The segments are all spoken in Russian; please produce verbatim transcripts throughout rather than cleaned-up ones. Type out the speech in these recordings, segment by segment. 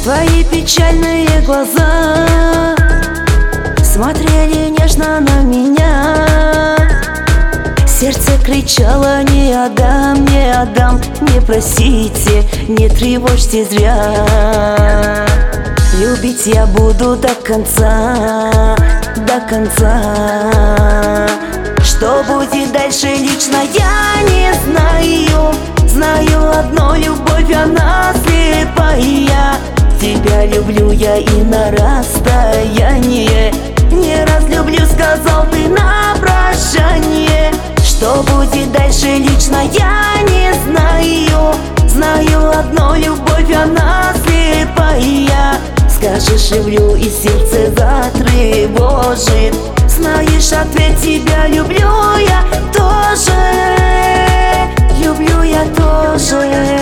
Твои печальные глаза смотрели нежно на меня. Сердце кричало: не отдам, не отдам, не просите, не тревожьте зря. Любить я буду до конца, до конца. Что будет дальше, лично я не знаю. Знаю одно: любовь, она слепая. Тебя люблю я и на расстояние. Не разлюблю, сказал ты на прощание. Что будет дальше, лично я не знаю. Знаю одно: любовь, она слепая. Скажешь, люблю, и сердце затревожит. Знаешь, ответ: тебя люблю я тоже. Люблю я тоже.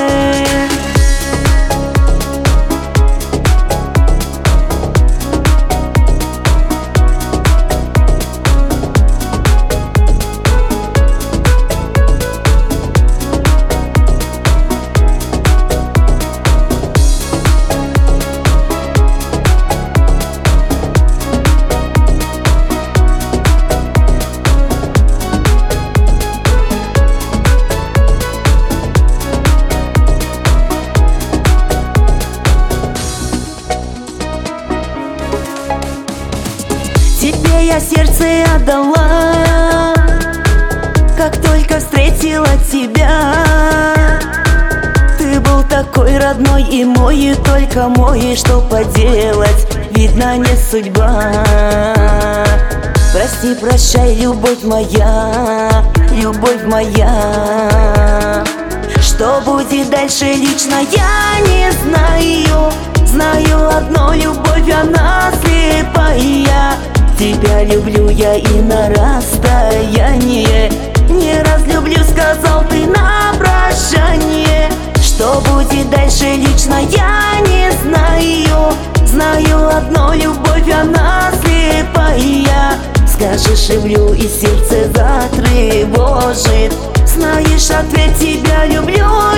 Тебе я сердце отдала, как только встретила тебя. Ты был такой родной и мой, и только мой. Что поделать, видно, не судьба. Прости, прощай, любовь моя, любовь моя. Что будет дальше, лично я не знаю. Знаю одно: любовь, она слепая. Тебя люблю я и на расстояние. Не разлюблю, сказал ты на прощание. Что будет дальше, лично я не знаю. Знаю одно: любовь, она слепая. Скажешь, люблю, и сердце затревожит. Знаешь, ответ: тебя люблю